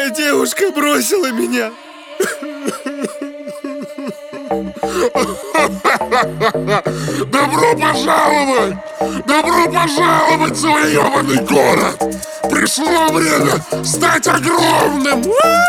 Моя девушка бросила меня. Добро пожаловать! Добро пожаловать в свой ёбаный город! Пришло время стать огромным!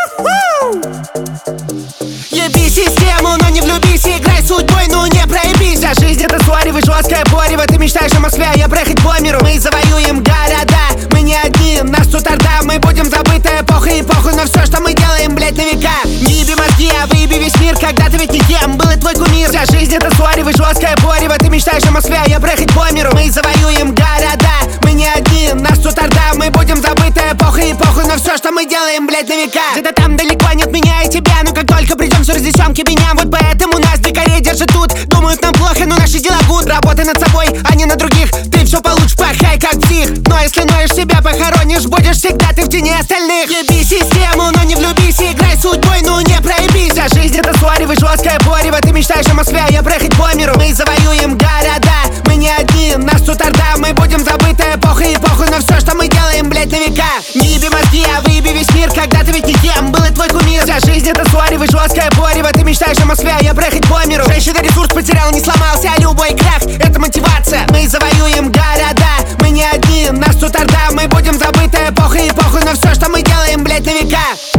Еби систему, но не влюбись, играй судьбой, ну не проебись. А жизнь это сваривай, жесткое порево. Ты мечтаешь о Москве, а я проехать по миру. Мы завоюем города, мы не одни, нас тут орда. Мы будем забыты эпохой и похуй на все, что мы делаем, блять, на века. Не еби мозги, а выеби весь мир, когда ты ведь никем был и твой кумир. Вся жизнь это сваривай, жесткое порево. Ты мечтаешь о Москве, а я проехать по миру. Мы завоюем города, мы не одни, нас тут орда. Мы будем забыты эпохой и похуй на все, что мы делаем, блять, на века. Где-то там далеко нет меня и тебя, но как только придем, все разнесем кибеням. Вот поэтому нас дикарей держат тут. Думают нам плохо, но наши дела гуд. Работай над собой, а не на других. Ты все получишь, пахай как псих. Но если ноешь себя, похоронишь, будешь всегда ты в тени остальных. Еби систему, но не влюбись, играй судьбой, ну не проебись. А жизнь это сваривай, жесткое порево. Ты мечтаешь о Москве, а я проехать по миру. Мы завоюем города, мы не одни, нас тут орда. Мы будем забыты эпохой и похуй на все, что мы делаем, блять, на века. Не еби мозги, а выеби весь мир, когда ты ведь никем был и твой кумир. Вся жизнь это сваривай, жесткое порево. Ты мечтаешь о Москве, а я проехать по миру. Женщина ресурс потерял, не сломался, а любой крах это мотивация. Мы завоюем города, мы не одни, нас тут орда. Мы будем забыты эпохой и похуй на все, что мы делаем, блять, на века.